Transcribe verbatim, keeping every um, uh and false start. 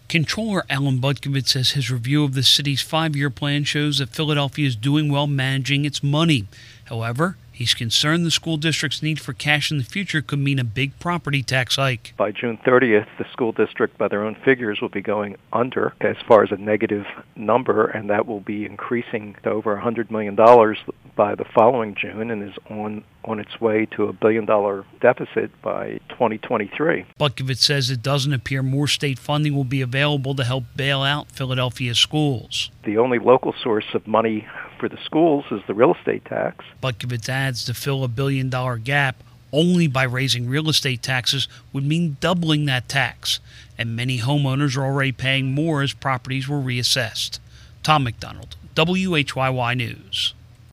Controller Alan Butkovich says his review of the city's five-year plan shows that Philadelphia is doing well managing its money. However, he's concerned the school district's need for cash in the future could mean a big property tax hike. By June thirtieth, the school district, by their own figures, will be going under as far as a negative number, and that will be increasing to over one hundred million dollars by the following June and is on, on its way to a billion-dollar deficit by twenty twenty-three. Butkovich says it doesn't appear more state funding will be available to help bail out Philadelphia's schools. The only local source of money for the schools is the real estate tax. Butkovich adds to fill a billion-dollar gap only by raising real estate taxes would mean doubling that tax, and many homeowners are already paying more as properties were reassessed. Tom McDonald, W H Y Y News.